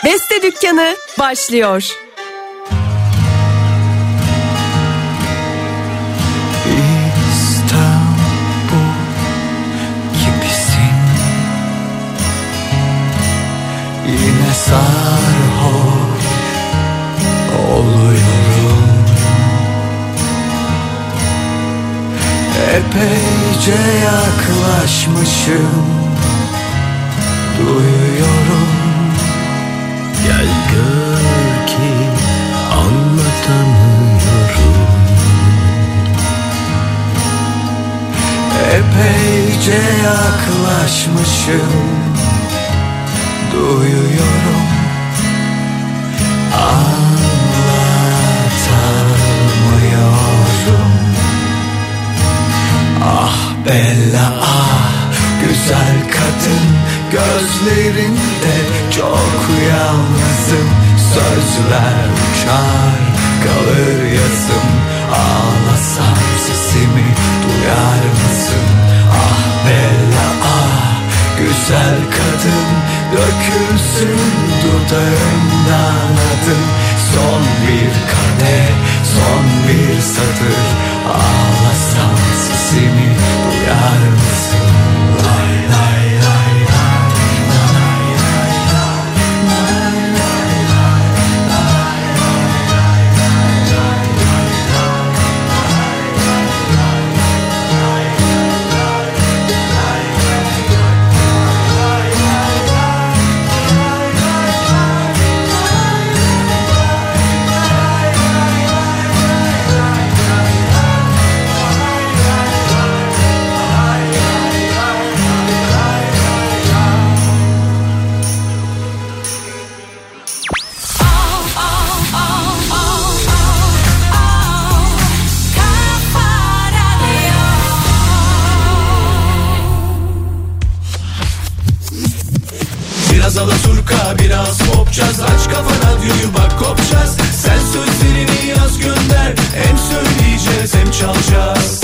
Beste Dükkanı başlıyor. İstanbul gibisin, yine sarhoş oluyorum. Epeyce yaklaşmışım, duyuyorum. Gel gör ki anlatamıyorum. Epeyce yaklaşmışım, duyuyorum. Anlatamıyorum. Ah Bella ah, güzel kadın, gözlerinde çok yalnızım. Sözler uçar kalır yazım, ağlasam sesimi duyar mısın? Ah Bella ah, güzel kadın, dökülsün dudağımdan adın. Son bir kadeh, son bir satır, ağlasam sesimi duyar mısın? Lay lay lay lay lay lay Biraz alaturka, biraz popçaz. Aç kafa radyoyu bak kopacağız. Sen sözlerini yaz gönder. Hem söyleyeceğiz hem çalacağız.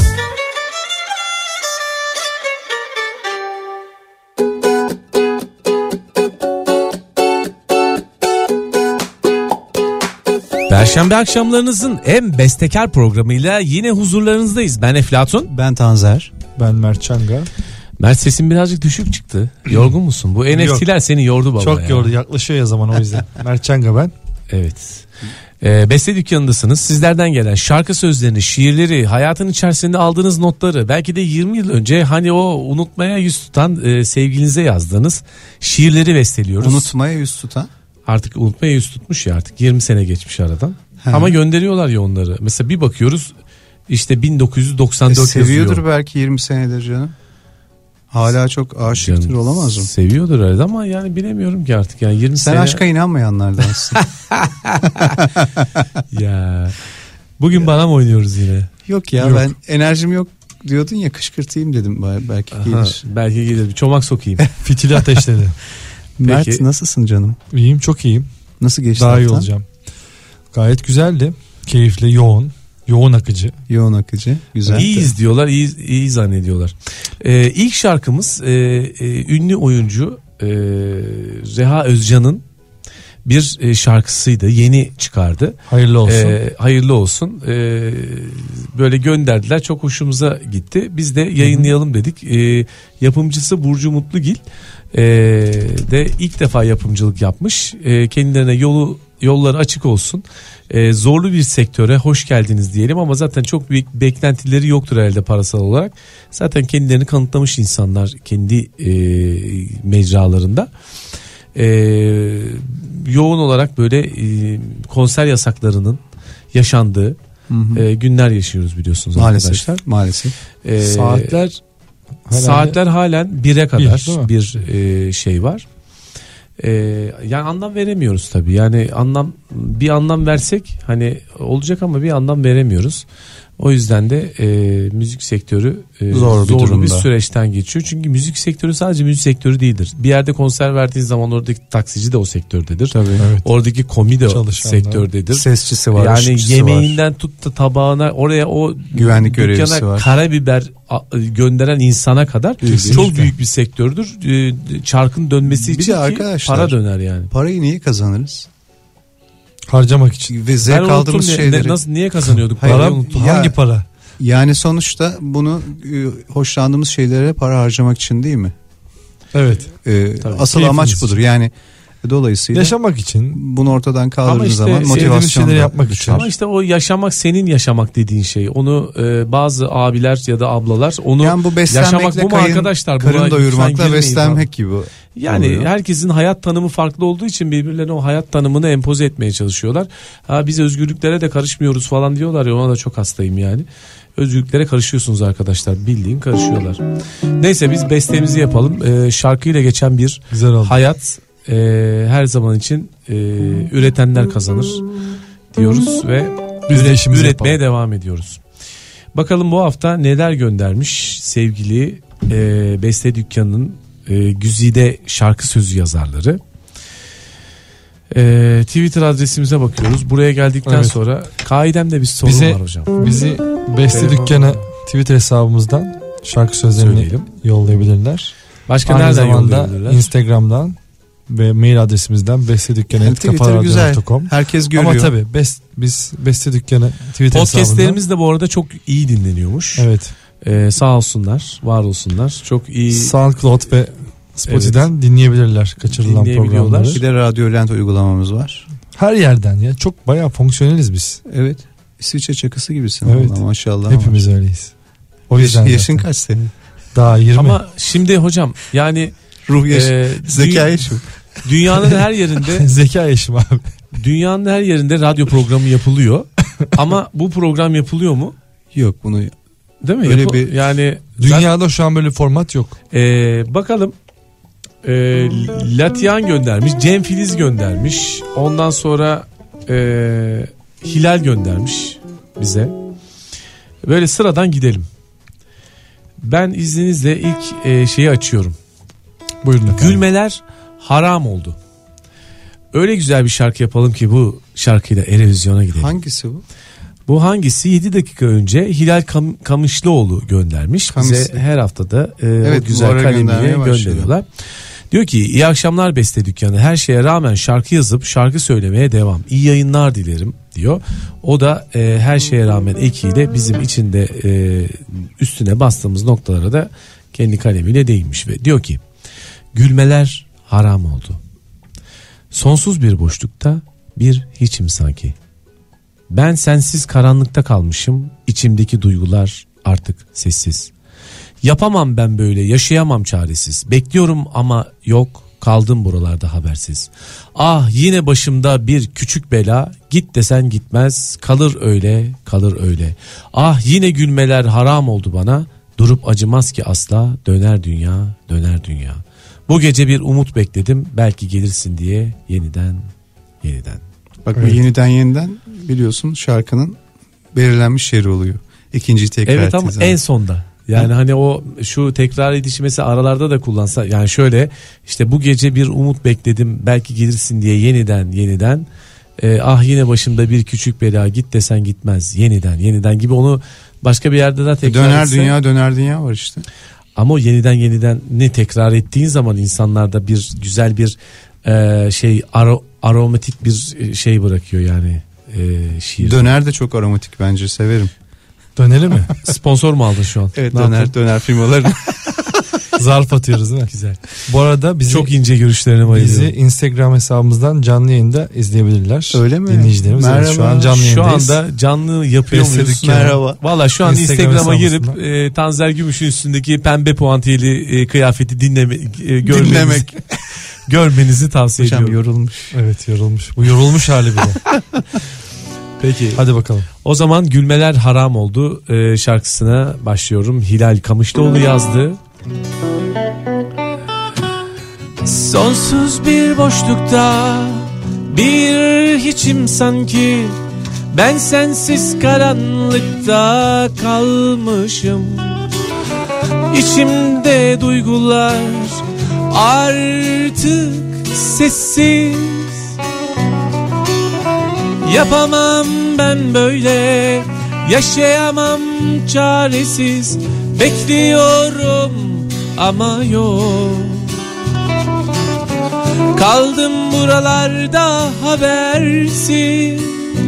Perşembe akşamlarınızın en bestekar programıyla yine huzurlarınızdayız. Ben Eflatun. Ben Tanzer. Ben Mert Çanga. Mert, sesin birazcık düşük çıktı. Yorgun musun? Bu NFT'ler seni yordu baba. Çok ya. yordu, yaklaşıyor ya zaman, o yüzden. Mert Çanga ben. Evet. Beste dükkanındasınız. Sizlerden gelen şarkı sözlerini, şiirleri, hayatın içerisinde aldığınız notları, belki de 20 yıl önce hani o unutmaya yüz tutan sevgilinize yazdığınız şiirleri besteliyoruz. Unutmaya yüz tutan? Artık unutmaya yüz tutmuş ya, artık 20 sene geçmiş aradan. Ama gönderiyorlar ya onları. Mesela bir bakıyoruz işte 1994 yazıyor. Seviyordur belki 20 senedir canım. Hala çok aşıktır, Canım, olamaz mı? Seviyordur herhalde ama yani bilemiyorum ki artık. Yani 20 Sen sene... aşka inanmayanlardansın. Ya bugün bana mı oynuyoruz yine? Yok ya, ben enerjim yok diyordun ya, kışkırtayım dedim, belki gelir. Belki gelir, bir çomak sokayım. Fitili ateşledi. Mert, nasılsın canım? İyiyim, çok iyiyim. Nasıl geçti Daha iyi haftan? olacağım. Gayet güzeldi. Keyifli, yoğun akıcı. Yoğun akıcı, güzel. İyiyiz diyorlar, iyi zannediyorlar. İlk şarkımız ünlü oyuncu Reha Özcan'ın bir şarkısıydı. Yeni çıkardı. Hayırlı olsun. Hayırlı olsun. Böyle gönderdiler. Çok hoşumuza gitti. Biz de yayınlayalım dedik. Yapımcısı Burcu Mutlugil de ilk defa yapımcılık yapmış. Kendilerine yolları açık olsun. Zorlu bir sektöre hoş geldiniz diyelim ama zaten çok büyük beklentileri yoktur herhalde parasal olarak. Zaten kendilerini kanıtlamış insanlar kendi mecralarında. Yoğun olarak böyle konser yasaklarının yaşandığı günler yaşıyoruz biliyorsunuz arkadaşlar. Maalesef. Saatler halen 1'e kadar bir şey var. Yani anlam veremiyoruz tabii. Yani bir anlam versek hani olacak ama bir anlam veremiyoruz. O yüzden de müzik sektörü Zor bir zorlu bir durumda. süreçten geçiyor. Çünkü müzik sektörü sadece müzik sektörü değildir. Bir yerde konser verdiğin zaman oradaki taksici de o sektördedir. Tabii. Evet. Oradaki komi de o Çalışanlar. sektördedir. Sesçisi var, Yani ışıkçısı yemeğinden var. tut da tabağına, oraya o Güvenlik görevlisi dükkana var. karabiber gönderen insana kadar Kesinlikle. çok büyük bir sektördür. Çarkın dönmesi Bir için de ki arkadaşlar, para döner yani. Parayı niye kazanırız? Harcamak için. Ve zevk Ben aldığımız unuttum şeyleri. nasıl, niye kazanıyorduk? Hayır, Parayı Para, unuttum. Ya- hangi para? Yani sonuçta bunu hoşlandığımız şeylere para harcamak için değil mi? Evet. Asıl Keyfiniz amaç için. budur. Yani dolayısıyla Yaşamak için. bunu ortadan kaldırdığın işte zaman sevdiğimiz motivasyon şeyleri da yapmak düşer. için. Ama işte o yaşamak, senin yaşamak dediğin şey. Onu bazı abiler ya da ablalar onu Yani bu yaşamak beslenmekle bu mu arkadaşlar? Buna karın lütfen doyurmakla girmeyin beslenmek gibi. Yani oluyor. herkesin hayat tanımı farklı olduğu için birbirlerine o hayat tanımını empoze etmeye çalışıyorlar. Ha, biz özgürlüklere de karışmıyoruz falan diyorlar ya, ona da çok hastayım yani. Özgürlüklere karışıyorsunuz arkadaşlar, bildiğin karışıyorlar. Neyse biz bestemizi yapalım. Şarkıyla geçen bir Güzel oldu. hayat her zaman için üretenler kazanır diyoruz ve Biz de işimizi üretmeye yapalım. devam ediyoruz. Bakalım bu hafta neler göndermiş sevgili Beste Dükkanı'nın güzide şarkı sözü yazarları. Twitter adresimize bakıyoruz. Buraya geldikten Evet. sonra kaidemde bir sorun Bize- var hocam. Bizi Beste Telefon- Dükkanı Twitter hesabımızdan şarkı sözlerini Söyleyelim. yollayabilirler. Başka Aynı nereden zamanda yollayabilirler? Instagram'dan ve mail adresimizden Yani Twitter güzel. bestedükkanı@kafaradyo.com. Herkes görüyor. Ama tabii biz Beste Dükkanı Twitter hesabından. Podcastlerimiz de bu arada çok iyi dinleniyormuş. Evet. Sağ olsunlar, var olsunlar. Çok iyi SoundCloud ve Spotify'dan dinleyebilirler kaçırılan Dinleyebiliyorlar. programları. Bir de Radyo Lent uygulamamız var. Her yerden ya. Çok bayağı fonksiyoneliz biz. Evet. İsviçre çakısı gibisin. Evet. Vallahi, maşallah. Hepimiz öyleyiz. O yüzden Yaşın zaten. kaç senin? Daha 20. ama şimdi hocam yani Ruh yaşı. Zeka dü- yaşı. dünyanın her yerinde Zeka yaşım abi. dünyanın her yerinde radyo programı yapılıyor. Ama bu program yapılıyor mu? Yok bunu. Değil mi? Öyle bir- yani Dünyada şu an böyle format yok. bakalım. Latihan göndermiş, Cem Filiz göndermiş, ondan sonra Hilal göndermiş bize. Böyle sıradan gidelim. Ben izninizle ilk şeyi açıyorum. Buyurun efendim. Gülmeler haram oldu. Öyle güzel bir şarkı yapalım ki bu şarkıyla Erevizyon'a gidelim. Hangisi bu? Bu hangisi? 7 dakika önce Hilal Kamışlıoğlu göndermiş. Bize Kamışlı. her haftada Evet, o güzel bu ara kalemiyle göndermeye başladı. gönderiyorlar. Diyor ki iyi akşamlar Beste Dükkanı. Her şeye rağmen şarkı yazıp şarkı söylemeye devam. İyi yayınlar dilerim diyor. O da her şeye rağmen ekiyle bizim içinde üstüne bastığımız noktalara da kendi kalemiyle değinmiş ve diyor ki gülmeler haram oldu. Sonsuz bir boşlukta bir hiçim sanki. Ben sensiz karanlıkta kalmışım, içimdeki duygular artık sessiz. Yapamam ben böyle, yaşayamam çaresiz. Bekliyorum ama yok, kaldım buralarda habersiz. Ah yine başımda bir küçük bela, git desen gitmez, kalır öyle, kalır öyle. Ah yine gülmeler haram oldu bana, durup acımaz ki asla, döner dünya, döner dünya. Bu gece bir umut bekledim, belki gelirsin diye yeniden. Bak Evet. bu yeniden biliyorsun şarkının belirlenmiş yeri oluyor. İkinciyi tekrar Evet ettiği ama zaman. en sonda. Yani hani o şu tekrar edişi mesela aralarda da kullansa, yani şöyle işte bu gece bir umut bekledim belki gelirsin diye yeniden ah yine başımda bir küçük bela, git desen gitmez, yeniden gibi, onu başka bir yerde daha tekrar etse, döner dünya var işte. ama o yeniden ne tekrar ettiğin zaman insanlarda bir güzel bir aromatik bir şey bırakıyor yani şiir. Döner de çok aromatik bence, severim. Dönelim mi? Sponsor mu aldın şu an? Evet, Ne yaptın? döner firmaları. Zarf atıyoruz değil mi? Güzel. Bu arada bizi, Çok ince görüşlerine bayılıyorum. bizi Instagram hesabımızdan canlı yayında izleyebilirler. Öyle mi? Dinleyicilerimiz evet, Merhaba. şu an canlı Şu yayındayız. anda canlı yapıyor Beste muyuz? Dükkanı. Merhaba. Valla şu an Instagram Instagram'a hesabımızdan. girip Tanzer Gümüş'ün üstündeki pembe puantiyeli kıyafeti görmenizi, görmenizi tavsiye Hocam ediyorum. yorulmuş. Evet, yorulmuş. Bu yorulmuş hali bile. Peki Hadi bakalım. o zaman Gülmeler Haram Oldu şarkısına başlıyorum. Hilal Kamışlıoğlu yazdı. Sonsuz bir boşlukta bir hiçim sanki, Ben sensiz karanlıkta kalmışım. İçimde duygular artık sessiz. Yapamam ben böyle, yaşayamam çaresiz. Bekliyorum ama yok. Kaldım buralarda habersiz.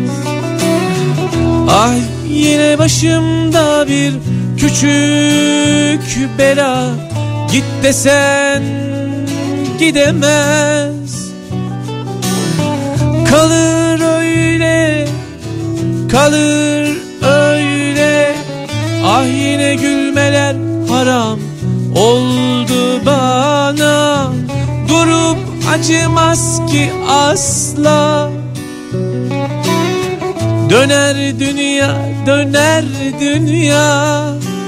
Ah, yine başımda bir küçük bela. Git desen gidemez. Kalır öyle, kalır öyle. Ah, yine gülmeler haram oldu bana. Durup acımaz ki asla. Döner dünya, döner dünya.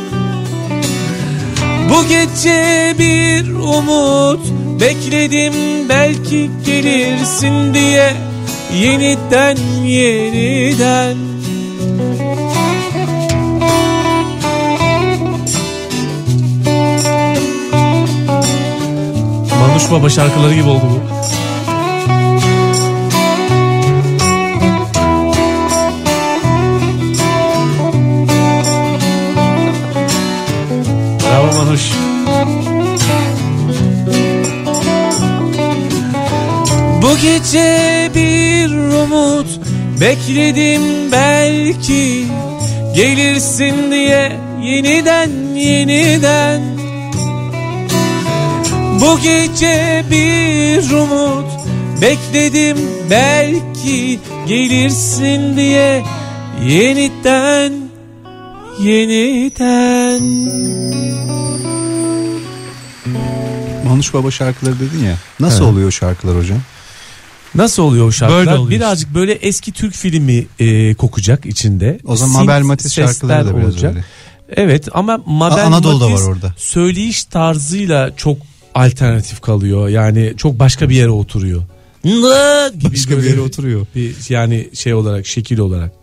Bu gece bir umut bekledim, belki gelirsin diye. Yeniden, yeniden. Manuş Baba şarkıları gibi oldu bu. Bravo Manuş. Bu gece bir umut bekledim, belki gelirsin diye. Yeniden, yeniden. Bu gece bir umut bekledim, belki gelirsin diye. Yeniden, yeniden. Manuş Baba şarkıları dedin ya. Nasıl oluyor o şarkılar hocam? Nasıl oluyor o şarkılar? Böyle oluyor birazcık işte. Böyle eski Türk filmi kokacak içinde. O zaman Mabel Matiz şarkıları da biraz olacak. Öyle. Evet, ama Mabel Anadolu'da Matiz var orada. Söyleyiş tarzıyla çok alternatif kalıyor. Yani çok başka bir yere oturuyor. Gibi başka bir yere oturuyor. Yani şey olarak, şekil olarak.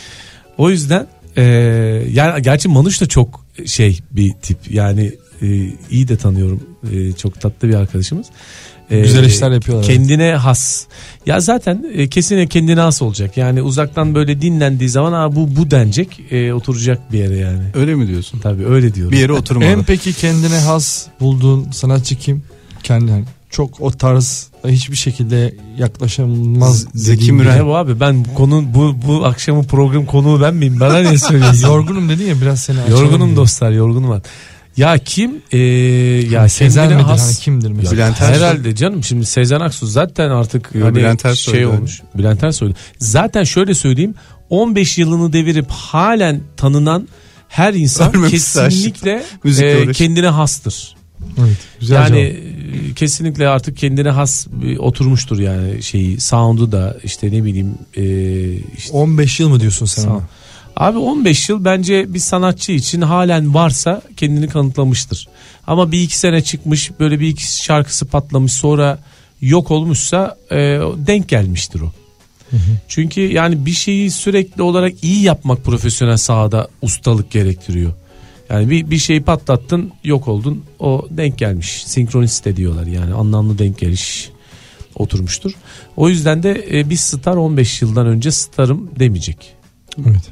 O yüzden yani gerçi Manuş da çok şey bir tip. Yani iyi de tanıyorum. Çok tatlı bir arkadaşımız. Güzel işler yapıyorlar. Kendine has. Ya zaten kesin kendine has olacak. Yani uzaktan böyle dinlendiği zaman bu denecek, oturacak bir yere yani. Öyle mi diyorsun? Tabii öyle diyorum. Bir yere oturmalı. En peki kendine has bulduğun sanatçı kim? Kendine çok o tarz hiçbir şekilde yaklaşılmaz. Zeki Müren. Ne bu abi? Ben bu akşamın program konuğu ben miyim? Bana ne söylüyorsun? Yorgunum dedin ya, biraz seni açalım. Yorgunum diye. dostlar, yorgunum var. Ya kim? Ya Sezen kendine midir? has. Hani kimdir mesela? Bülent Ersoy. Herhalde canım, şimdi Sezen Aksu zaten artık hani Bülent Ersoy şey olmuş. Bülent Ersoy. Zaten şöyle söyleyeyim, 15 yılını devirip halen tanınan her insan Ölmemişse kesinlikle kendine hastır. Evet, güzel yani cevap. kesinlikle artık kendine has oturmuştur yani şeyi, sound'u da işte ne bileyim. İşte 15 yıl mı diyorsun sen ona? Abi 15 yıl bence bir sanatçı için halen varsa kendini kanıtlamıştır. Ama bir iki sene çıkmış, böyle bir iki şarkısı patlamış, sonra yok olmuşsa denk gelmiştir o. Hı hı. Çünkü yani bir şeyi sürekli olarak iyi yapmak profesyonel sahada ustalık gerektiriyor. Yani bir şeyi patlattın, yok oldun, o denk gelmiş. Senkroniste diyorlar yani, anlamlı denk geliş oturmuştur. O yüzden de bir star 15 yıldan önce starım demeyecek. Evet.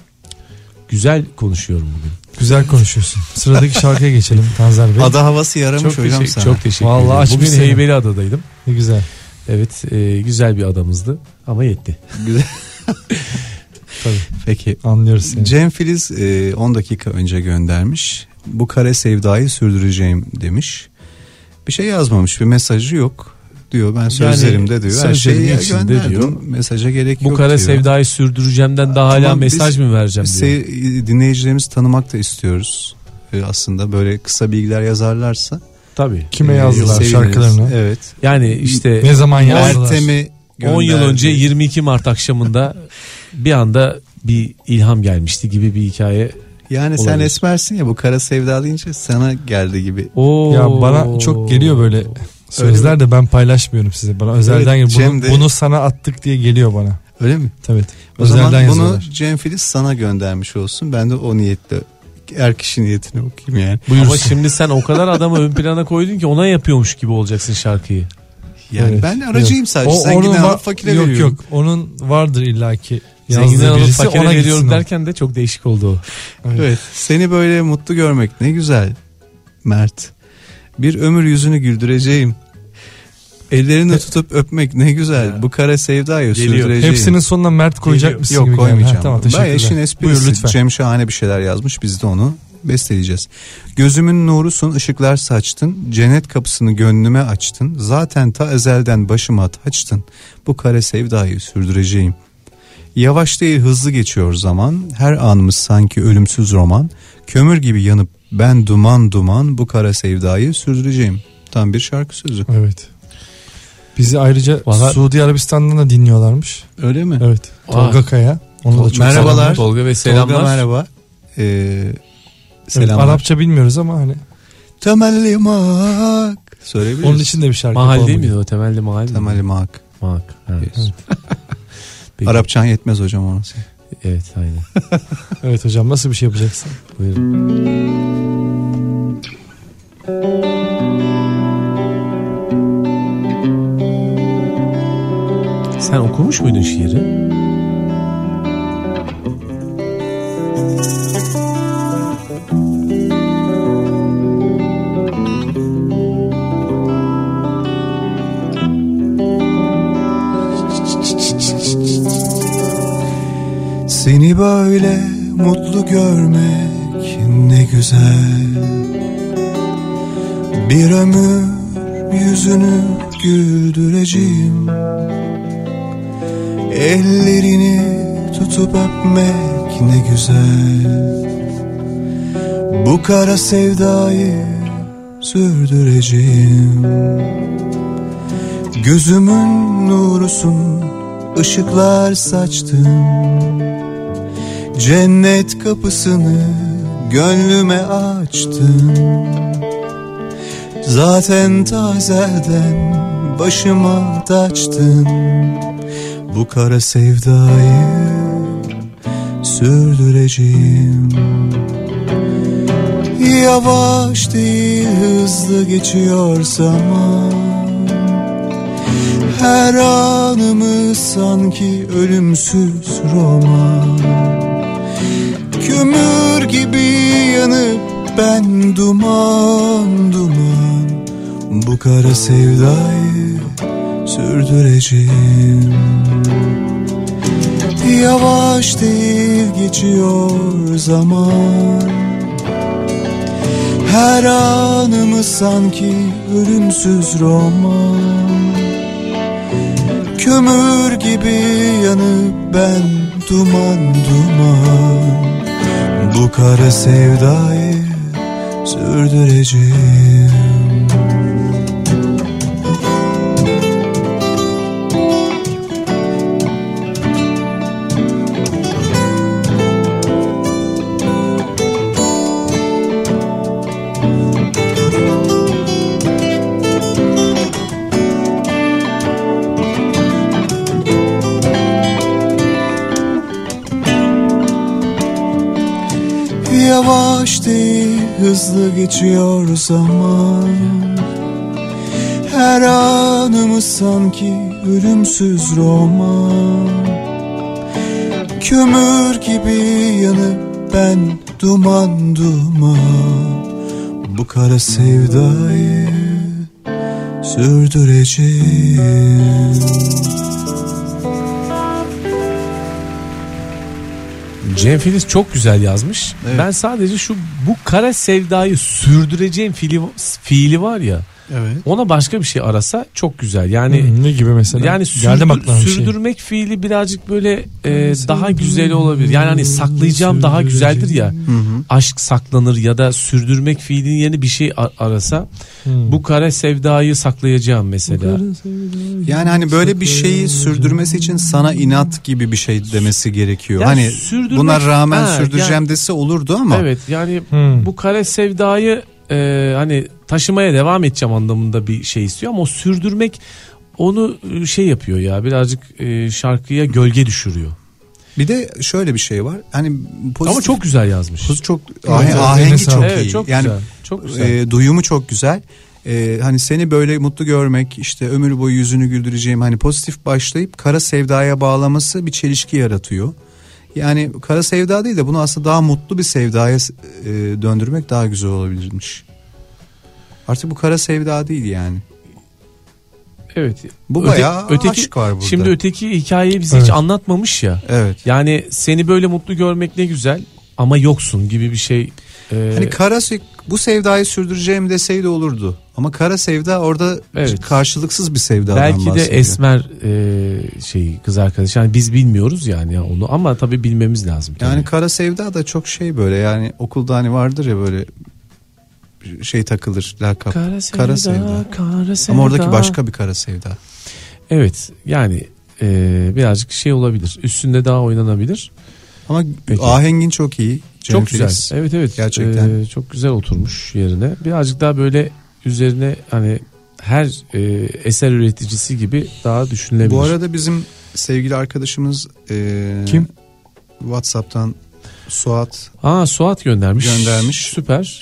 Güzel konuşuyorum bugün. Güzel konuşuyorsun. Sıradaki şarkıya geçelim Tanzer Bey. Ada havası yaramış hocam sana. Çok teşekkür Vallahi ederim. açmış Bugün seni. Heybeliada'daydım. Ne güzel. Evet, güzel bir adamızdı ama yetti. Güzel. Tabii. Peki. Anlıyoruz seni. Cem Filiz 10 dakika önce göndermiş. Bu kare sevdayı sürdüreceğim demiş. Bir şey yazmamış, bir mesajı yok diyor. Ben sözlerimde diyor. Her şeyi gönderdim. Diyor. Mesaja gerek yok bu kare diyor. sevdayı sürdüreceğimden daha hala mesaj mı vereceğim diyor. Dinleyicilerimizi tanımak da istiyoruz. Aslında böyle kısa bilgiler yazarlarsa. Tabii. Kime yazdılar seviniriz. şarkılarını? Evet. Yani işte ne zaman yazdılar? Ertem'i 10 yıl önce 22 Mart akşamında bir anda bir ilham gelmişti gibi bir hikaye. Yani olabilir. Sen esmersin ya, bu kara sevda deyince sana geldi gibi. Ya bana çok geliyor böyle sözler de ben paylaşmıyorum size. Bana özelden Evet, bunu sana attık diye geliyor bana. Öyle mi? Evet. O zaman bunu Cem Filiz sana göndermiş olsun. Ben de o niyetle kişi niyetini okuyayım yani. Buyursun. Ama şimdi sen o kadar adamı ön plana koydun ki ona yapıyormuş gibi olacaksın şarkıyı. Yani evet. Ben aracıyım sadece. Zengine alıp fakire veriyorum. Yok onun vardır illaki. Zengine alıp fakire veriyorum derken de çok değişik oldu o. Evet. Seni böyle mutlu görmek ne güzel Mert. Bir ömür yüzünü güldüreceğim. Ellerini tutup öpmek ne güzel. Ya. Bu kara sevdayı sürdüreceğim. Hepsinin sonuna Mert koyacak mısın? Yok koymayacağım. Tamam, bayağı işin esprisi. Cem şahane bir şeyler yazmış. Biz de onu besteleyeceğiz. Gözümün nurusun, ışıklar saçtın. Cennet kapısını gönlüme açtın. Zaten ta ezelden başıma taçtın. Bu kara sevdayı sürdüreceğim. Yavaş değil hızlı geçiyor zaman. Her anımız sanki ölümsüz roman. Kömür gibi yanıp ben duman duman bu kara sevdayı sürdüreceğim. Tam bir şarkı sözü. Evet. Bizi ayrıca Suudi Arabistan'dan da dinliyorlarmış. Öyle mi? Evet. Tolga Kaya. Onu da çok merhabalar. Tolga ve selamlar. Tolga merhaba. Selamlar. Evet, Arapça bilmiyoruz ama hani. Temelli mak. Söyleyebiliriz. Onun için de bir şarkı. Mahal değil mi o? Temelli mahal. Temelli mak. Mak. Evet. Arapçan yetmez hocam ona. Evet aynen. Evet hocam nasıl bir şey yapacaksın? Buyurun. Sen okumuş muydun şiiri? Seni böyle mutlu görmek ne güzel. Bir ömür yüzünü güldüreceğim. Ellerini tutup öpmek ne güzel. Bu kara sevdayı sürdüreceğim. Gözümün nurusun, ışıklar saçtın. Cennet kapısını gönlüme açtın. Zaten tazelden başıma taçtın. Bu kara sevdayı sürdüreceğim. Yavaş değil hızlı geçiyor zaman. Her anımız sanki ölümsüz roman. Kömür gibi yanıp ben duman duman. Bu kara sevdayı sürdüreceğim. Yavaş değil geçiyor zaman. Her anımız sanki ölümsüz roman. Kömür gibi yanıp ben duman duman. Bu kara sevdayı sürdüreceğim. Yavaş değil hızlı geçiyor zaman. Her anımız sanki ölümsüz roman. Kömür gibi yanıp ben duman duman. Bu kara sevdayı sürdüreceğim. Cem Filiz çok güzel yazmış. Evet. Ben sadece bu kara sevdayı sürdüreceğim fiili var ya. Evet. Ona başka bir şey arasa çok güzel. Yani ne gibi mesela? Yani sürdürmek fiili birazcık böyle daha güzel olabilir. Yani hani saklayacağım daha güzeldir ya. Hı-hı. Aşk saklanır ya da sürdürmek fiilinin yeni bir şey arasa. Bu kara sevdayı saklayacağım mesela. Yani hani böyle bir şeyi sürdürmesi için sana inat gibi bir şey demesi gerekiyor. Yani hani buna rağmen sürdüreceğim dese olurdu ama. Evet yani bu kara sevdayı hani taşımaya devam edeceğim anlamında bir şey istiyor ama o sürdürmek onu şey yapıyor ya, birazcık şarkıya gölge düşürüyor. Bir de şöyle bir şey var. Hani pozitif, ama çok güzel yazmış. Çok ahengi çok evet, iyi. Çok yani güzel. Çok güzel. Duyumu çok güzel. Hani seni böyle mutlu görmek, işte ömür boyu yüzünü güldüreceğim, hani pozitif başlayıp kara sevdaya bağlaması bir çelişki yaratıyor. Yani kara sevda değil de bunu aslında daha mutlu bir sevdaya döndürmek daha güzel olabilirmiş. Artık bu kara sevda değil yani. Evet. Bu bayağı aşk var burada. Şimdi öteki hikayeyi bize hiç anlatmamış ya. Evet. Yani seni böyle mutlu görmek ne güzel ama yoksun gibi bir şey. Hani bu sevdayı sürdüreceğim deseydi olurdu. Ama kara sevda orada karşılıksız bir sevdadan bahsediyor. Belki de esmer kız arkadaş. Yani biz bilmiyoruz yani onu, ama tabii bilmemiz lazım. Tabii. Yani kara sevda da çok böyle, yani okulda hani vardır ya böyle takılır lakap. Kara sevda. Ama oradaki başka bir kara sevda. Evet yani birazcık olabilir. Üstünde daha oynanabilir. Ama ahengin çok iyi. Çok güzel. Evet. Gerçekten. Çok güzel oturmuş yerine. Birazcık daha böyle üzerine hani her eser üreticisi gibi daha düşünülebilir. Bu arada bizim sevgili arkadaşımız kim? WhatsApp'tan Suat. Suat göndermiş. Süper.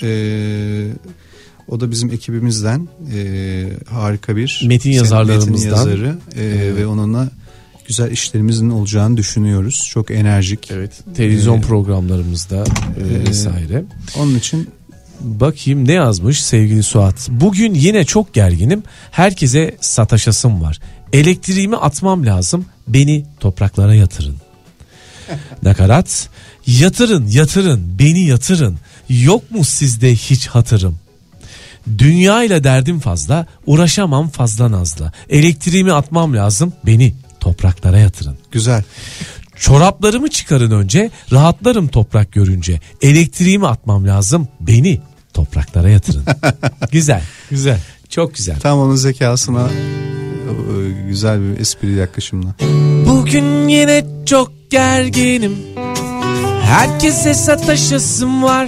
O da bizim ekibimizden harika bir metin yazarlarımızdan. Metin yazarı ve onunla güzel işlerimizin olacağını düşünüyoruz. Çok enerjik. Evet. Televizyon programlarımızda vesaire. Onun için bakayım ne yazmış sevgili Suat. Bugün yine çok gerginim. Herkese sataşasım var. Elektriğimi atmam lazım. Beni topraklara yatırın. Nakarat. Yatırın, beni yatırın. Yok mu sizde hiç hatırım? Dünya ile derdim fazla, uğraşamam fazla nazla. Elektriğimi atmam lazım, beni topraklara yatırın. Güzel. Çoraplarımı çıkarın önce, rahatlarım toprak görünce. Elektriğimi atmam lazım, beni topraklara yatırın. Güzel. Çok güzel. Tam onun zekasına güzel bir espri yaklaşımla. Bugün yine çok gerginim. Herkese sataşasım var.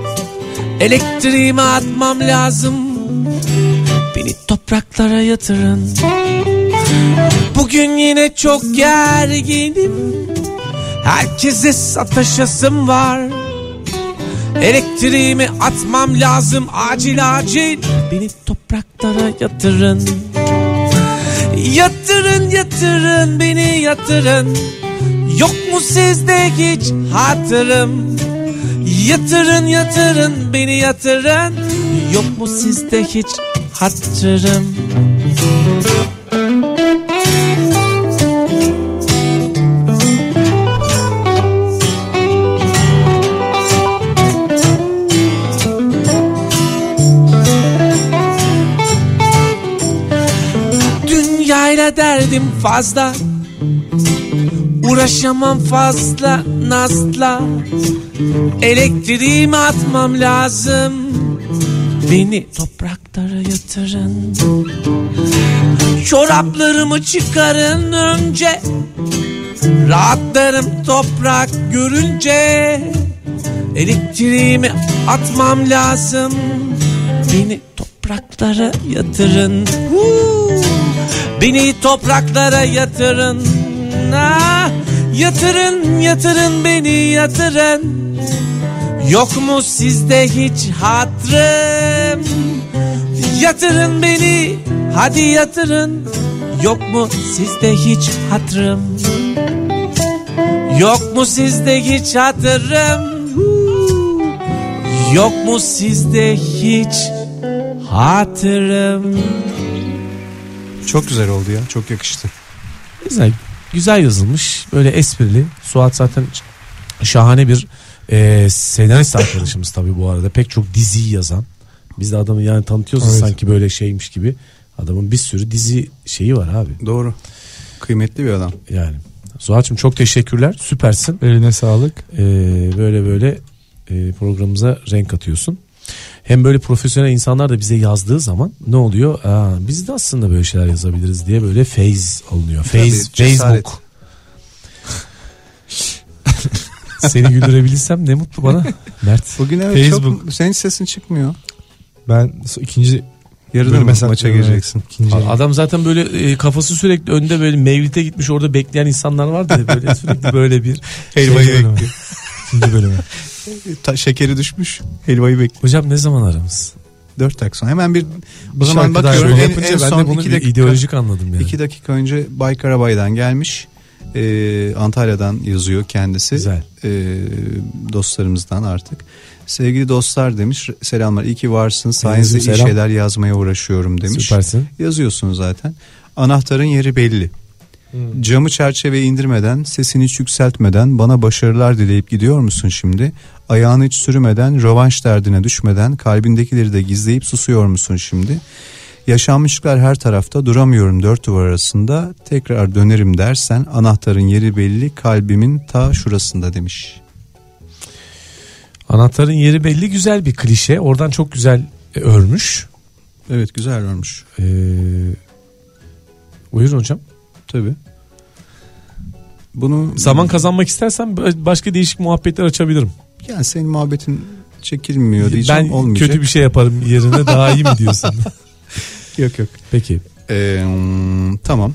Elektriğimi atmam lazım. Beni topraklara yatırın. Bugün yine çok gerginim. Herkese sataşasım var. Elektriğimi atmam lazım acil. Beni topraklara yatırın. Yatırın beni yatırın. Yok mu sizde hiç hatırım? Yatırın beni yatırın. Yok mu sizde hiç hatırım? Dünyayla derdim fazla, uğraşamam fazla nazla. Elektriğimi atmam lazım. Beni topraklara yatırın. Çoraplarımı çıkarın önce. Rahatlarım toprak görünce. Elektriğimi atmam lazım. Beni topraklara yatırın. Beni topraklara yatırın. Yatırın beni yatırın. Yok mu sizde hiç hatırım? Yatırın beni, hadi yatırın. Yok mu sizde hiç hatırım? Yok mu sizde hiç hatırım? Yok mu sizde hiç hatırım? Çok güzel oldu ya, çok yakıştı. Güzel yazılmış, böyle esprili. Suat zaten şahane bir senarist arkadaşımız tabii bu arada. Pek çok diziyi yazan. Biz de adamı yani tanıtıyoruz sanki böyle şeymiş gibi. Adamın bir sürü dizi şeyi var abi. Doğru. Kıymetli bir adam. Yani. Suat'cığım çok teşekkürler. Süpersin. Eline sağlık. Böyle programımıza renk atıyorsun. Hem böyle profesyonel insanlar da bize yazdığı zaman ne oluyor? Biz de aslında böyle şeyler yazabiliriz diye böyle feyz alınıyor. Facebook. Seni güldürebilirsem ne mutlu bana Mert. Bugün evet Facebook. çok, senin sesin çıkmıyor. Ben ikinci Yarın maça gireceksin. Adam zaten böyle kafası sürekli önde, böyle Mevlid'e gitmiş, orada bekleyen insanlar vardı ya, böyle sürekli böyle bir helvayı bekliyor. İkinci bölümü. Şekeri düşmüş. Helvayı bekliyor. Hocam ne zaman aramız? 4 dakika sonra. Hemen bir o zaman bakıyorum. En son ben de bunu ideolojik anladım yani. 2 dakika önce Bay Karabay'dan gelmiş. Antalya'dan yazıyor kendisi. Güzel. Dostlarımızdan artık. Sevgili dostlar demiş, selamlar, iyi ki varsınız, sayenizde iyi şeyler yazmaya uğraşıyorum demiş. Süpersin. Yazıyorsun zaten. Anahtarın yeri belli. Camı çerçeveye indirmeden, sesini hiç yükseltmeden bana başarılar dileyip gidiyor musun şimdi? Ayağını hiç sürmeden, rövanş derdine düşmeden, kalbindekileri de gizleyip susuyor musun şimdi? Yaşanmışlıklar her tarafta, duramıyorum dört duvar arasında, tekrar dönerim dersen anahtarın yeri belli, kalbimin ta şurasında demiş. Anahtarın yeri belli, güzel bir klişe. Oradan çok güzel örmüş. Evet, güzel örmüş. Buyurun hocam. Tabii. Bunu zaman kazanmak istersen başka değişik muhabbetler açabilirim. Yani senin muhabbetin çekilmiyor diyeceğim, ben olmayacak. Kötü bir şey yaparım yerine, daha iyi mi diyorsun? Yok. Peki. Tamam.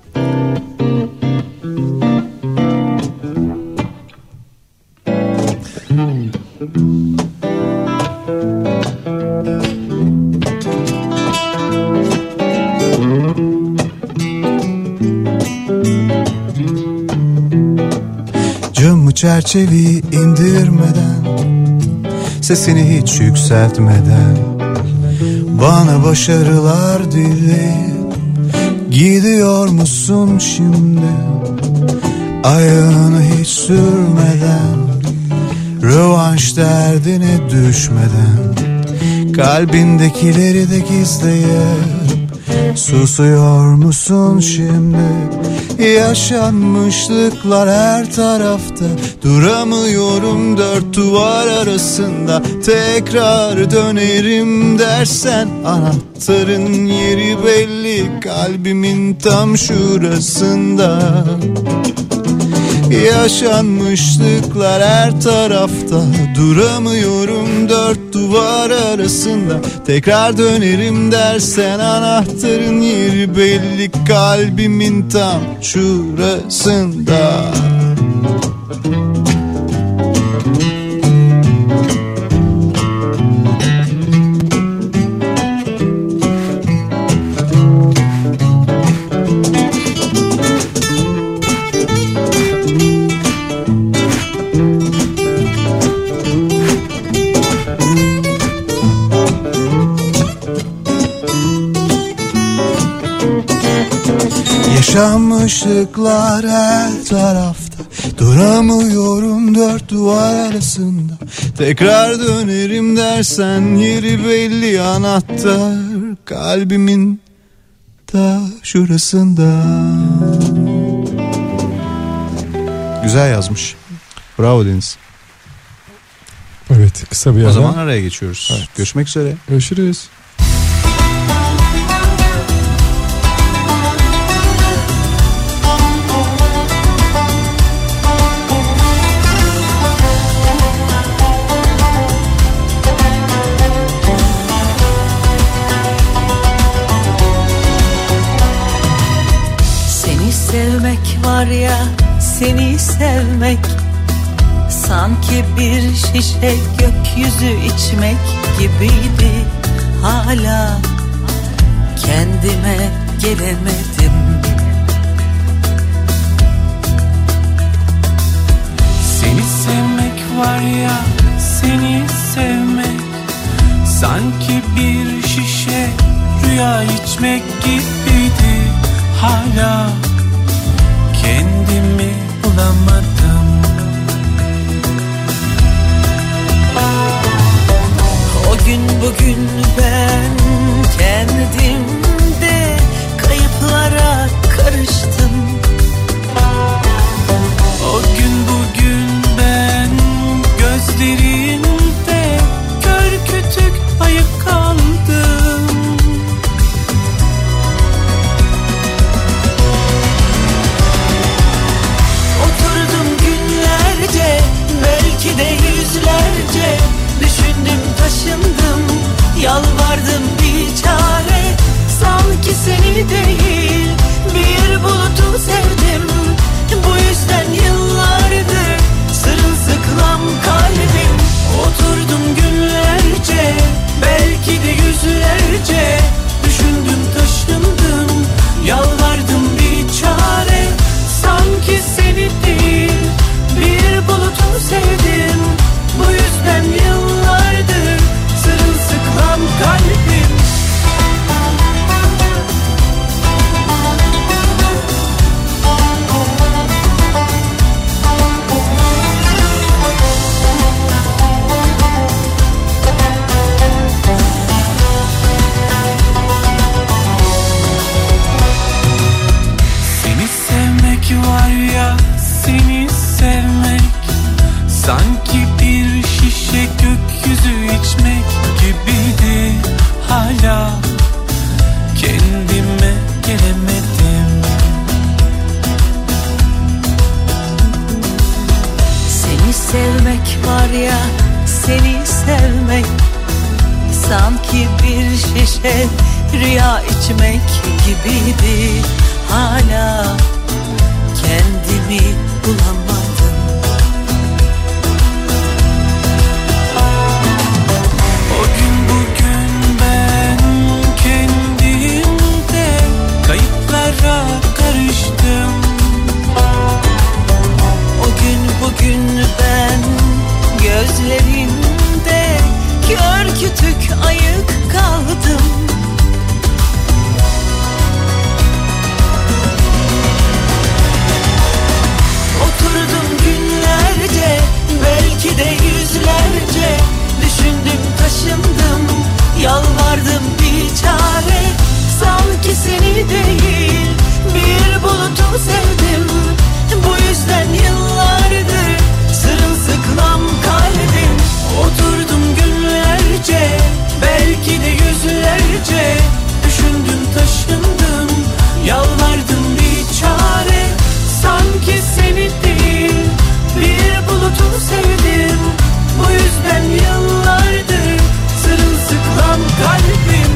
Camı çerçeveyi indirmeden, sesini hiç yükseltmeden bana başarılar dileyip gidiyor musun şimdi? Ayağını hiç sürmeden, rövanş derdine düşmeden, kalbindekileri de gizleyip susuyor musun şimdi? Yaşanmışlıklar her tarafta, duramıyorum dört duvar arasında, tekrar dönerim dersen anahtarın yeri belli, kalbimin tam şurasında. Yaşanmışlıklar her tarafta, duramıyorum dört duvar arasında, tekrar dönerim dersen anahtarın yeri belli, kalbimin tam şurasında. Yaşanmışlıklar her tarafta, duramıyorum dört duvar arasında, tekrar dönerim dersen yeri belli, anahtar kalbimin ta şurasında. Güzel yazmış. Bravo Deniz. Evet, kısa bir ara. O zaman araya geçiyoruz. Evet. Görüşmek üzere. Görüşürüz. Var ya, seni sevmek sanki bir şişe gökyüzü içmek gibiydi. Hala kendime gelemedim. Seni sevmek var ya, seni sevmek sanki bir şişe rüya içmek gibiydi. Hala kendimi bulamadım. O gün bugün ben kendimde kayıplara sevmek var ya, seni sevmek sanki bir şişe rüya içmek gibiydi. Hala kendimi bulamadım. O gün bugün ben kendimde kayıplara karıştım. O gün bugün ben gözlerinde kör kütük ayık kaldım. Oturdum günlerce, belki de yüzlerce, düşündüm taşındım, yalvardım bir çare. Sanki seni değil bir bulutu sevdim. Bu yüzden yıllardır sırılsıklam kalbim. Oturdum günlerce, belki de yüzlerce, düşündüm taşındım, yalvardım bir çare. Sanki seni değil bir bulutu sevdim. Bu yüzden yıllardır sırılsıklam kalbim.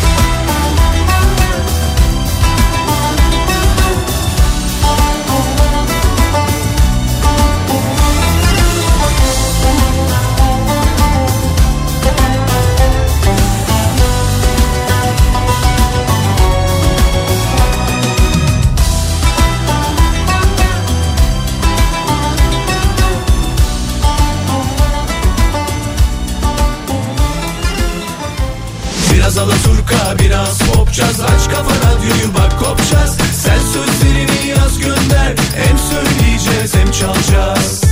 Biraz alaturka, biraz popçaz. Aç kafa radyoyu, bak kopacağız. Sen sözlerini yaz gönder. Hem söyleyeceğiz hem çalacağız.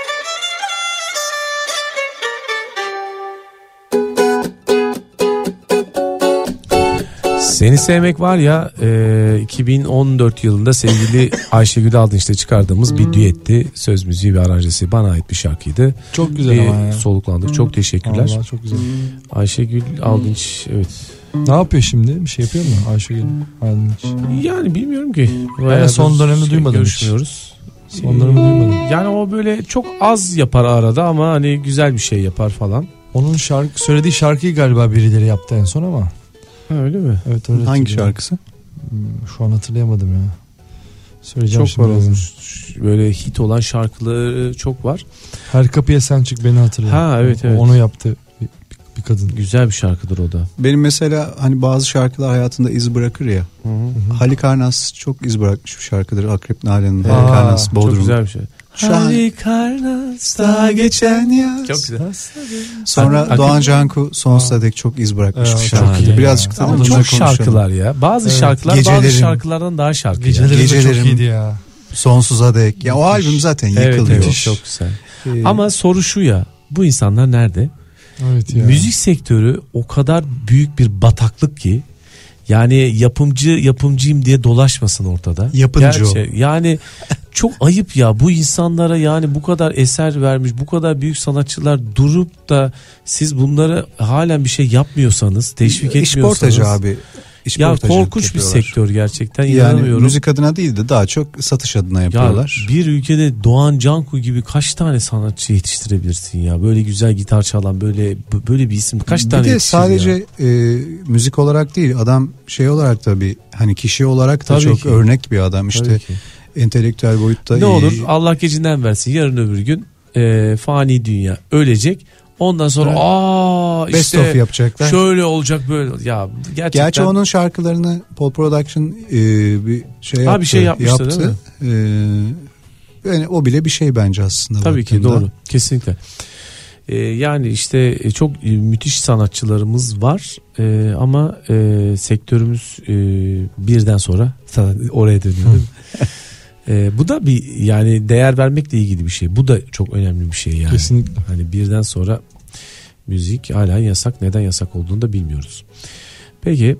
Seni sevmek var ya 2014 yılında sevgili Ayşegül Aldınç'ta çıkardığımız bir düetti. Söz müziği ve aranjesi bana ait bir şarkıydı. Çok güzel ama ya. Soluklandık. Çok teşekkürler. Vallahi çok güzel. Ayşegül Aldınç, evet. Ne yapıyor şimdi? Bir şey yapıyor mu Ayşegül Aldınç? Yani bilmiyorum ki. Ben son dönemde duymadım görüşmüyoruz. hiç. Son dönemde duymadım. Yani o böyle çok az yapar arada ama hani güzel bir şey yapar falan. Onun söylediği şarkıyı galiba birileri yaptı en son ama. Ha, öyle mi? Evet, öyle. Hangi şarkısı? Şu an hatırlayamadım ya. Söyleyeceğim çok şimdi. var olmuş. Böyle hit olan şarkıları çok var. Her kapıya sen çık beni hatırla. Ha, evet, evet. Onu yaptı bir kadın. Güzel bir şarkıdır o da. Benim mesela hani bazı şarkılar hayatında iz bırakır ya. Hı-hı. Halikarnas çok iz bırakmış bir şarkıdır. Akrep Nalan'ın Halikarnas Bodrum. Çok güzel bir şey. Halikarnas daha geçen yaz. Çok güzel. Sonra Doğan Canku sonsuza dek çok iz bırakmış bir çok şarkıdır. iyi. Birazcık da Ama bununla çok konuşalım. şarkılar ya. Bazı şarkılar Gecelerim. bazı şarkılardan daha şarkı. Gecelerim de Gecelerim. çok iyiydi ya. Sonsuza dek. Ya o albüm zaten yıkılıyor. Evet, çok güzel. Ama soru şu ya. Bu insanlar nerede? Evet ya. Müzik sektörü o kadar büyük bir bataklık ki, yani yapımcıyım diye dolaşmasın ortada. Yapımcı o. Yani çok ayıp ya bu insanlara, yani bu kadar eser vermiş, bu kadar büyük sanatçılar durup da siz bunlara halen bir şey yapmıyorsanız, teşvik etmiyorsanız. İşportacı abi. Ya korkunç bir sektör gerçekten, yani inanamıyorum. müzik adına değil de daha çok satış adına yapıyorlar. Ya bir ülkede Doğan Canku gibi kaç tane sanatçı yetiştirebilirsin ya? Böyle güzel gitar çalan böyle bir isim kaç tane bir de yetişir sadece ya? müzik olarak değil, adam şey olarak tabii hani kişi olarak da Tabii çok ki. örnek bir adam işte, entelektüel boyutta ne iyi. olur Allah gecinden versin, yarın öbür gün fani dünya ölecek. Ondan sonra Best işte of yapacaklar. şöyle olacak böyle ya, gerçekten. Gerçi onun şarkılarını Pol Production bir şey yaptı. Bir şey yapmıştı değil mi? Yani o bile bir şey bence aslında. Tabii ki baktığında. doğru, kesinlikle. Yani işte çok müthiş sanatçılarımız var ama sektörümüz birden sonra oraya dönüyor. Bu da bir, yani değer vermekle ilgili bir şey. Bu da çok önemli bir şey yani. Kesinlikle. Hani birden sonra müzik hala yasak. Neden yasak olduğunu da bilmiyoruz. Peki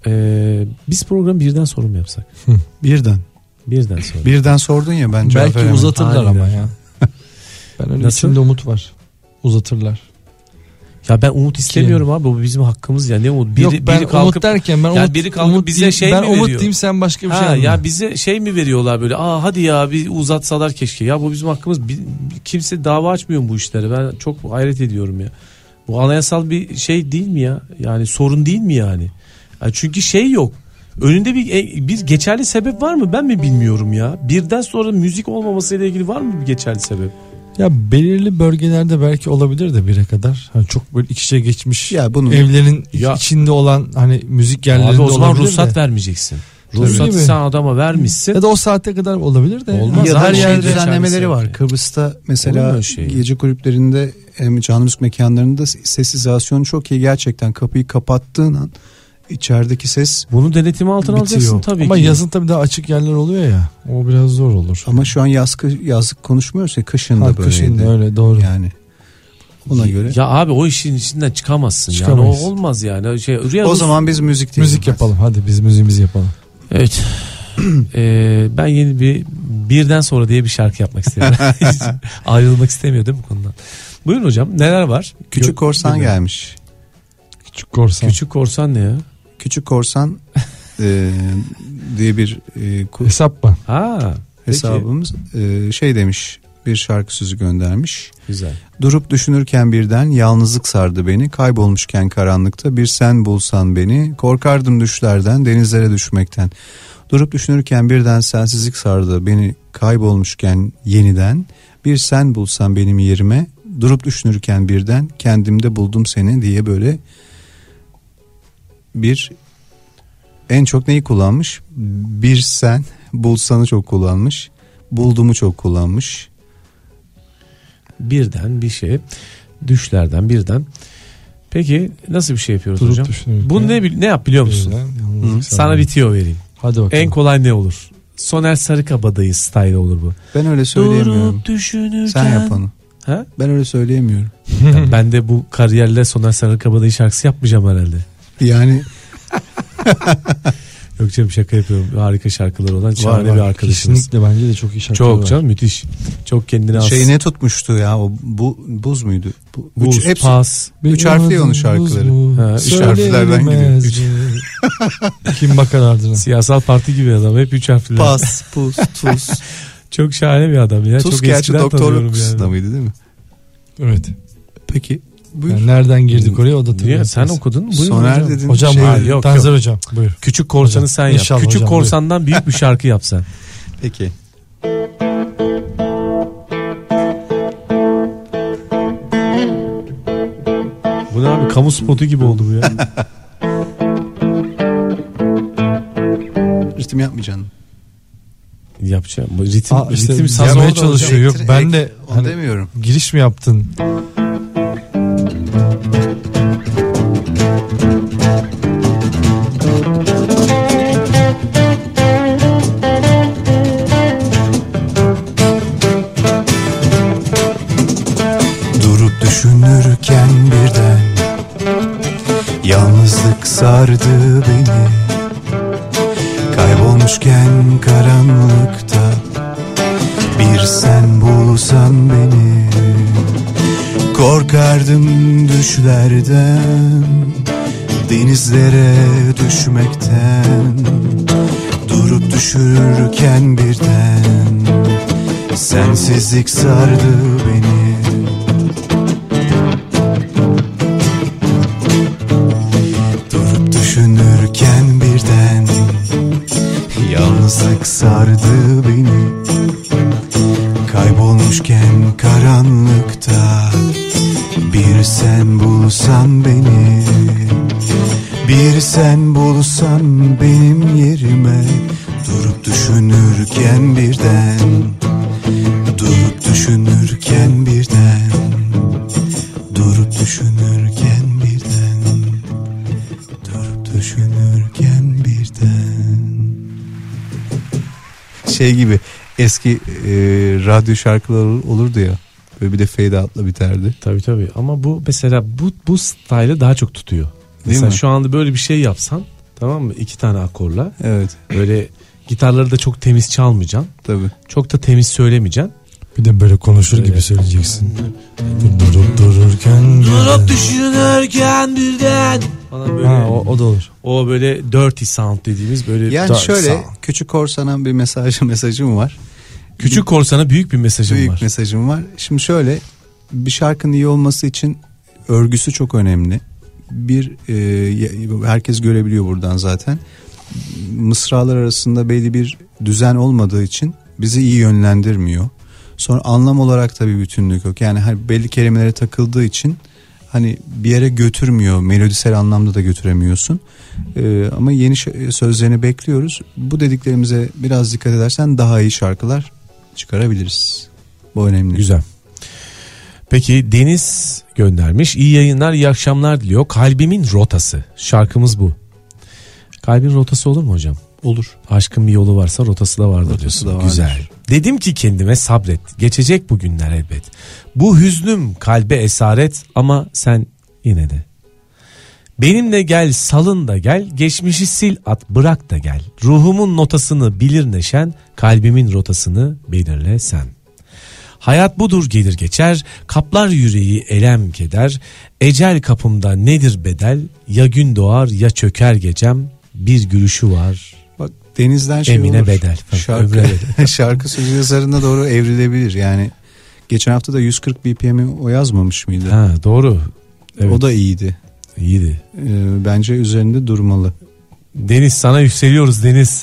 biz programı birden sonra mı yapsak? Birden sonra. Birden sordun ya, ben cevap Belki veremedim. uzatırlar Aynen. ama ya. Ben öyle Nasıl? içimde umut var. Uzatırlar. Ya ben umut istemiyorum abi. Bu bizim hakkımız ya. Ne umut? Yok ben umut derken ben yani biri kalkıp bize diyeyim, şey ben mi veriyor? umut diyeyim sen başka bir şey Ha, anla. ya bize şey mi veriyorlar böyle? Hadi ya bir uzatsalar keşke. Ya bu bizim hakkımız. Kimse dava açmıyor mu bu işlere? Ben çok hayret ediyorum ya. Bu anayasal bir şey değil mi ya? Yani sorun değil mi yani? Çünkü şey yok. Önünde bir geçerli sebep var mı? Ben mi bilmiyorum ya. Birden sonra müzik olmamasıyla ilgili var mı bir geçerli sebep? Ya belirli bölgelerde belki olabilir de bire kadar. Hani çok böyle iç içe geçmiş Ya bunun evlerin içinde olan hani müzik yerlerinde abi o zaman olabilir ruhsat de. vermeyeceksin. Tabii. Ruhsatı sen adama vermişsin. Ya da o saate kadar olabilir de. Olmaz. ya da Her şey yerde düzenlemeleri var. şahane Kıbrıs'ta mesela Olur mu şey? gece kulüplerinde canlı müzik mekanlarında sesizasyon çok iyi, gerçekten kapıyı kapattığın an içerideki ses Bunu denetimi altına bitiyor. alacaksın tabii Ama ki. yazın tabii daha açık yerler oluyor ya. O biraz zor olur. ama şu an yazlık konuşmuyoruz ya, kışın da Ha, böyleydi. kışın da öyle doğru. Yani ona göre. Ya abi o işin içinden çıkamazsın. Çıkamayız. Yani o olmaz yani. O zaman biz müzik Müzik yapalım, hadi biz müziğimizi yapalım. Evet. Ben yeni birden sonra diye bir şarkı yapmak istiyorum. Hiç ayrılmak istemiyor değil mi bu konudan? Buyurun hocam, neler var? Küçük Korsan bilmiyorum. gelmiş. Küçük Korsan. Küçük Korsan ne ya? Küçük Korsan diye bir Hesap mı? Ha. hesabımız şey demiş, bir şarkı sözü göndermiş. Güzel. Durup düşünürken birden yalnızlık sardı beni, kaybolmuşken karanlıkta bir sen bulsan beni, korkardım düşlerden, denizlere düşmekten. Durup düşünürken birden sensizlik sardı beni, kaybolmuşken yeniden bir sen bulsan benim yerime, durup düşünürken birden kendimde buldum seni diye böyle bir, en çok neyi kullanmış? Bir sen bulsanı çok kullanmış, buldumu çok kullanmış. Birden bir şey, düşlerden birden. Peki nasıl bir şey yapıyoruz Durup hocam? düşünürken. Bunu ne yap biliyor musun? Sana bir tiyo vereyim. Hadi bakalım. En kolay ne olur? Soner Sarıkabadayı style olur bu. Ben öyle söyleyemiyorum. Durup düşünürken. Sen yap onu. Ha? Ben öyle söyleyemiyorum. Ben de bu kariyerle Soner Sarıkabadayı şarkısı yapmayacağım herhalde. Yani Yok canım, şaka yapıyorum. Harika şarkılar olan şahane bir arkadaşımız. Kesinlikle bence de çok iyi şarkılar Çok var. canım, müthiş. Çok kendine has. şey ne tutmuştu ya, o buz muydu? Buz, hepsi, pas. 3 harfli onun şarkıları. Ha, üç harflerden gidiyor. Kim bakar ardına? Siyasal parti gibi adam. Hep 3 harfli. Pas, puz, tuz. Çok şahane bir adam ya. Tuz Çok gerçi eskiden doktorluk tanıyorum kısmında yani. mıydı değil mi? Evet. Peki buyur. Yani nereden girdik oraya o da tabii. Niye? Sen okudun mu? Buyurun Soner hocam. dedin. Hocam şey, buyur. yok, Tanzer hocam buyur. Küçük Korsan'ı Hocam, sen yap. inşallah Küçük hocam, Korsan'dan büyük bir şarkı yap sen. Peki. Bu ne abi? Kamu spotu gibi oldu bu ya. Ritim yapmayacaksın. Yapacağım. Bu ritim, İşte ritim saz yapmaya orada çalışıyor. hocam. Yok ben de Onu hani demiyorum. giriş mi yaptın? Durup düşünürken birden yalnızlık sardı beni, kaybolmuşken karanlıkta bir sen bulsan beni, korkardım düşlerden, denizlere düşmekten. Durup düşürürken birden sensizlik sardı beni, durup düşünürken birden yalnızlık sardı beni, kaybolmuşken karanlıkta bir sen bulsan beni, bir sen bulsan benim yerime, durup düşünürken birden, durup düşünürken birden, durup düşünürken birden, durup düşünürken birden. Şey gibi eski radyo şarkılar olurdu ya. Böyle bir de fade out'la biterdi. Tabii ama bu mesela bu style'ı daha çok tutuyor. Mesela mi? şu anda böyle bir şey yapsan, tamam mı? 2 tane akorla. Evet Böyle gitarları da çok temiz çalmayacaksın. tabii. Çok da temiz söylemeyeceksin. Bir de böyle konuşur Böyle. gibi söyleyeceksin. Durup dururken. Durup düşünürken birden. Falan böyle. Ha, o da olur. O böyle dirty sound dediğimiz böyle. Yani dirty şöyle sound. Küçük Korsan'a bir mesajım var. Küçük Korsan'a büyük bir mesajım Büyük var. mesajım var. Şimdi şöyle, bir şarkının iyi olması için örgüsü çok önemli. Herkes görebiliyor buradan zaten. Mısralar arasında belli bir düzen olmadığı için bizi iyi yönlendirmiyor. Sonra anlam olarak da bir bütünlük yok. Yani belli kelimelere takıldığı için hani bir yere götürmüyor. Melodisel anlamda da götüremiyorsun. Ama yeni sözlerini bekliyoruz. Bu dediklerimize biraz dikkat edersen daha iyi şarkılar çıkarabiliriz. Bu önemli. Güzel. Peki Deniz göndermiş. İyi yayınlar, iyi akşamlar diliyor. Kalbimin rotası. Şarkımız bu. Kalbin rotası olur mu hocam? Olur. Aşkın bir yolu varsa rotası da vardır Rotası diyorsun. da vardır. Güzel. Dedim ki kendime sabret. Geçecek bu günler elbet. Bu hüznüm kalbe esaret ama sen yine de. Benimle gel, salın da gel, geçmişi sil at bırak da gel. Ruhumun notasını bilir neşen, kalbimin rotasını belirle sen. Hayat budur gelir geçer, kaplar yüreği elem keder. Ecel kapımda nedir bedel, ya gün doğar ya çöker gecem. Bir gülüşü var. Bak Deniz'den Emine olur. bedel. Şarkı sözü yazarına doğru evrilebilir. Yani geçen hafta da 140 BPM'i o yazmamış mıydı? Ha, doğru. Evet. O da iyiydi. İyiydi. Bence üzerinde durmalı. Deniz, sana yükseliyoruz Deniz.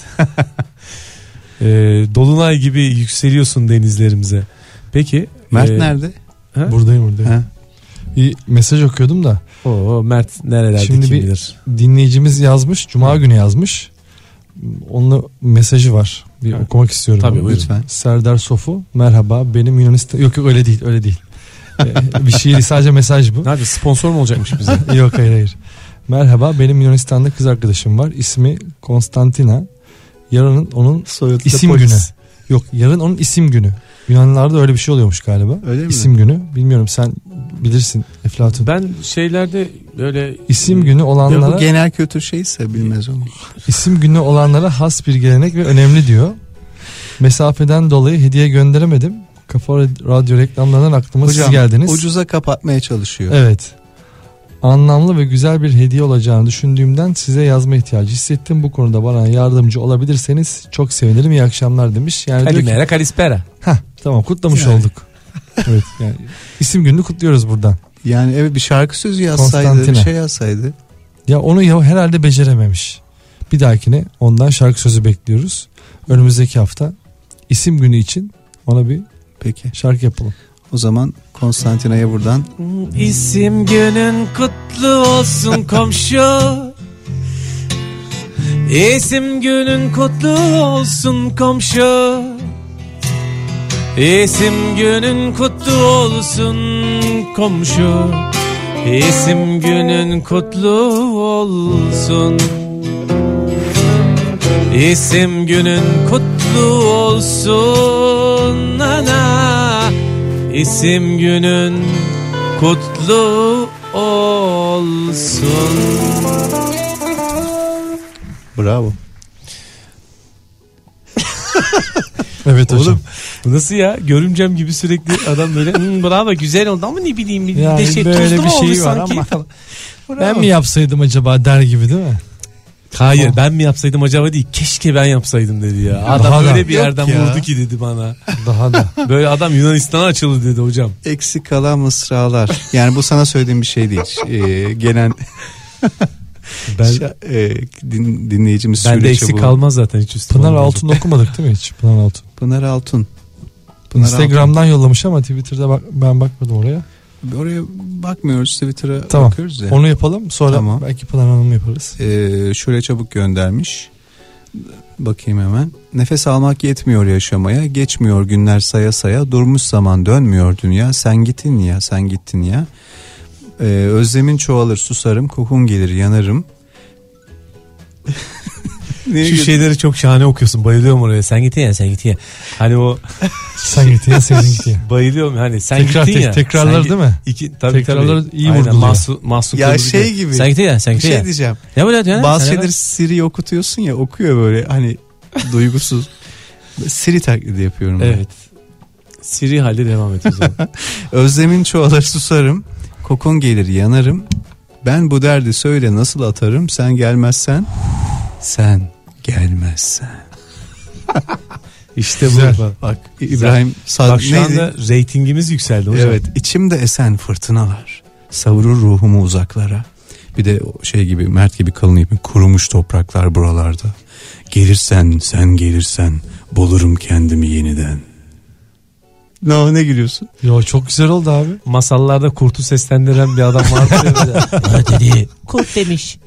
Dolunay gibi yükseliyorsun denizlerimize. Peki. Mert nerede? Ha? Buradayım. Ha? Bir mesaj okuyordum da. Oo, Mert nerelerde Şimdi kim bir bilir. dinleyicimiz yazmış. Cuma günü yazmış. Onun mesajı var. Bir Ha. okumak istiyorum. Tabii, onu. buyurun. Lütfen. Serdar Sofu, merhaba benim Yunanistan... Yok öyle değil. Bir şiir, sadece mesaj bu. Nerede, sponsor mu olacakmış bize? Yok hayır. Merhaba, benim Yunanistan'da kız arkadaşım var. İsmi Konstantina. Yarın onun Soyadı da isim polis. günü. Yok, yarın onun isim günü. Yunanlılarda öyle bir şey oluyormuş galiba. Öyle mi? İsim günü. Bilmiyorum, sen bilirsin Eflatun. Ben şeylerde böyle İsim günü Ya olanlara bu genel kötü şeyse bilmez onu. isim günü olanlara has bir gelenek ve önemli diyor. Mesafeden dolayı hediye gönderemedim. Kafa Radyo reklamlarından aklıma siz geldiniz. Ucuza kapatmaya çalışıyor. Evet. Anlamlı ve güzel bir hediye olacağını düşündüğümden size yazma ihtiyacı hissettim. Bu konuda bana yardımcı olabilirseniz çok sevinirim. İyi akşamlar demiş. Yani diyor ki, Kalimera Kalispera. tamam, kutlamış Yani. olduk. Evet, yani isim gününü kutluyoruz buradan. Yani evet, bir şarkı sözü yazsaydı, Konstantina. bir şey yazsaydı. Ya onu herhalde becerememiş. Bir dahakine ondan şarkı sözü bekliyoruz. Önümüzdeki hafta isim günü için ona bir Peki. şarkı yapalım. O zaman Konstantina'ya buradan İsim günün kutlu olsun komşu. İsim günün kutlu olsun komşu. İsim günün kutlu olsun komşu. İsim günün kutlu olsun. İsim günün kutlu olsun ana. İsim günün kutlu olsun. bravo. Evet hocam. Oğlum bu nasıl ya? Görümcem gibi sürekli adam böyle bravo güzel oldu ama ne bileyim bir Yani de şey böyle tuzlu bir mu şey olmuş var sanki ama. falan. Ben mi yapsaydım acaba der gibi, değil mi? Hayır, ben mi yapsaydım acaba değil, keşke ben yapsaydım dedi ya. Adam Daha da. öyle bir yerden Yok ya. vurdu ki dedi bana. Daha da. Böyle adam Yunanistan'a açıldı dedi hocam. Eksik kalan mısralar. Yani bu sana söylediğim bir şey değil. Genel Ben dinleyicimiz Bende süreçte eksik bu. kalmaz zaten hiç üstüme. Pınar olmaz. Altun okumadık değil mi hiç? Pınar Altun. Pınar Altun. Pınar Instagram'dan yollamış ama Twitter'da ben bakmadım oraya. Altun. Oraya bakmıyoruz, Twitter'a Tamam. bakıyoruz ya. Onu yapalım, sonra Tamam. belki Pınar Hanım yaparız. Şöyle çabuk göndermiş. Bakayım hemen. Nefes almak yetmiyor yaşamaya. Geçmiyor günler saya saya. Durmuş zaman dönmüyor dünya. Sen gittin ya, sen gittin ya. Özlemin çoğalır susarım. Kokun gelir yanarım. Şu şeyleri çok şahane okuyorsun. Bayılıyorum oraya. Sen gittin ya, sen gittin ya. Hani o Sen gittin ya, sen gittin ya. bayılıyorum hani sen Tekrar- gittin ya. tekrarlar sen değil mi? Tabii Tekrarları tabii. iyi Aynen, vurguluyor. Mahsun Ya Kırmızı şey diyor. gibi. Sen gittin ya, sen Bir gittin şey ya. diyeceğim. Ne böyle diyor? Bazı Sen şeyleri hemen- Siri'ye okutuyorsun ya, okuyor böyle hani duygusuz. Siri taklidi yapıyorum ben. Evet. Siri halde devam et o zaman. Özlemin çoğalır susarım, kokun gelir yanarım. Ben bu derdi söyle nasıl atarım, sen gelmezsen. Sen gelmezsen. İşte bu. Bak İbrahim bak şu anda reytingimiz yükseldi hocam. Evet, içimde esen fırtınalar savurur ruhumu uzaklara. Bir de şey gibi, Mert gibi, kalın gibi kurumuş topraklar buralarda. Gelirsen, sen gelirsen bulurum kendimi yeniden. Ne gülüyorsun? Yo, çok güzel oldu abi. Masallarda kurtu seslendiren bir adam vardı. Ne dedi? Kurt demiş.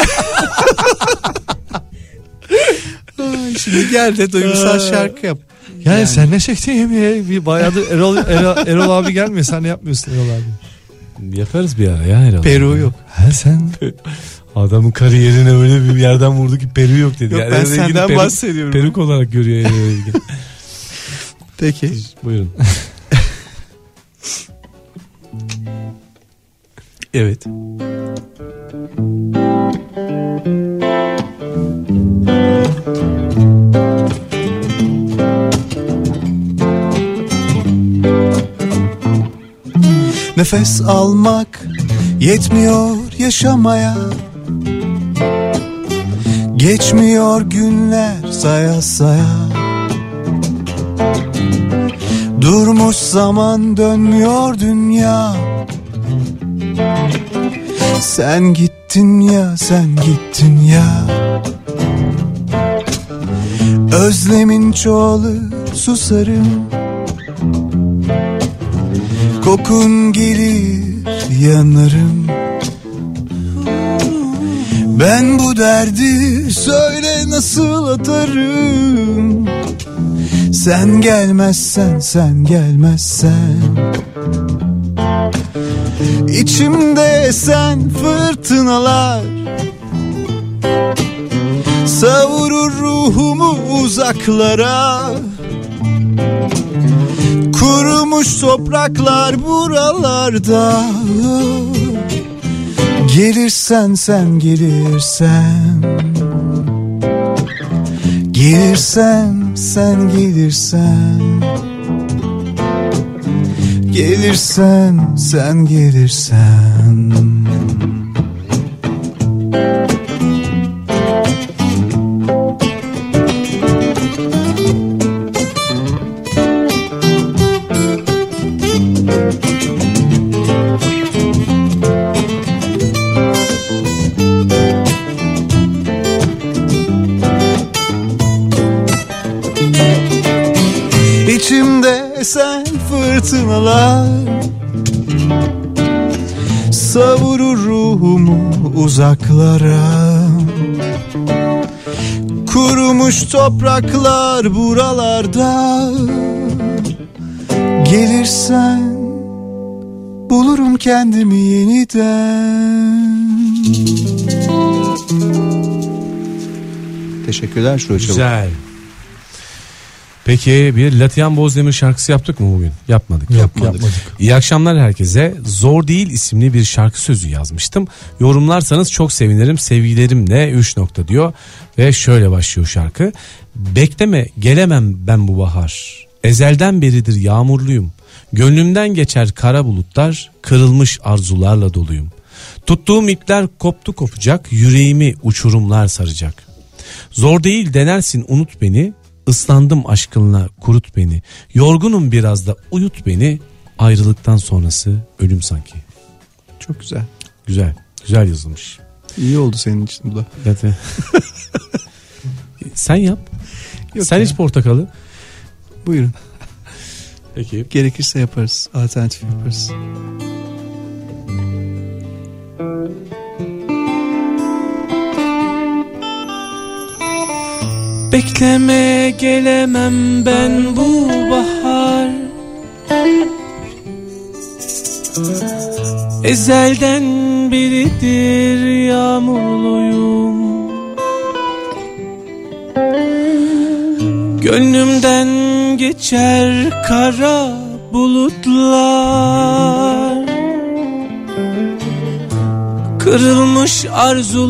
Şimdi gel de duygusal şarkı yap. Yani sen ne çektin yemeğe? Bir bayağıdır Erol abi gelmiyor. Sen ne yapmıyorsun Erol abi? Yaparız bir ara ya herhalde. Peru yok. He sen. Adamın kariyerine öyle bir yerden vurdu ki Peru yok dedi. Yok, yani ben senden bahsediyorum. Peruk olarak görüyor yani. Peki. Buyurun. Evet. Nefes almak yetmiyor yaşamaya. Geçmiyor günler saya saya. Durmuş zaman, dönmüyor dünya. Sen gittin ya, sen gittin ya. Özlemin çoğalır susarım. Kokun gelir yanarım. Ben bu derdi söyle nasıl atarım. Sen gelmezsen, sen gelmezsen. İçimde esen fırtınalar savurur ruhumu uzaklara. Kurumuş topraklar buralarda. Gelirsen, sen gelirsen. Gelirsen, sen gelirsen. Gelirsen, sen gelirsen. İçimde esen fırtınalar savurur ruhumu uzaklara. Kurumuş topraklar buralarda. Gelirsen bulurum kendimi yeniden. Teşekkürler Şuray Çabuk. Güzel. Peki bir Latihan Bozdemir şarkısı yaptık mı bugün? Yapmadık. Yapmadık. İyi akşamlar herkese. Zor Değil isimli bir şarkı sözü yazmıştım. Yorumlarsanız çok sevinirim. Sevgilerimle 3 nokta diyor. Ve şöyle başlıyor şarkı. Bekleme gelemem ben bu bahar. Ezelden beridir yağmurluyum. Gönlümden geçer kara bulutlar. Kırılmış arzularla doluyum. Tuttuğum ipler koptu kopacak. Yüreğimi uçurumlar saracak. Zor değil denersin unut beni. Islandım aşkınla kurut beni. Yorgunum biraz da uyut beni. Ayrılıktan sonrası ölüm sanki. Çok güzel. Güzel. Güzel yazılmış. İyi oldu senin için bu da. Evet. Sen yap. Yok sen ya. iç portakalı. Buyurun. Peki. Gerekirse yaparız. Alternatif yaparız. Bekleme gelemem ben bu bahar. Ezelden beridir yağmurluyum. Gönlümden geçer kara bulutlar. Kırılmış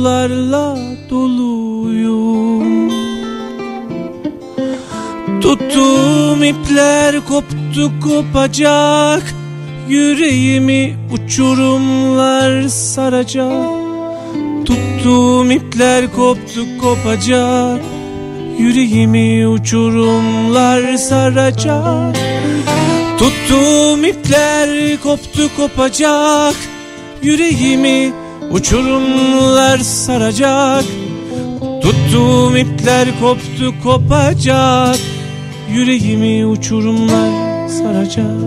arzularla doluyum. Tuttuğum Tuttuğum ipler koptu kopacak, yüreğimi uçurumlar saracak. Tuttuğum ipler koptu kopacak, yüreğimi uçurumlar saracak. Tuttuğum ipler koptu kopacak, yüreğimi uçurumlar saracak. Tuttuğum ipler koptu kopacak, yüreğimi uçurumlar saracak.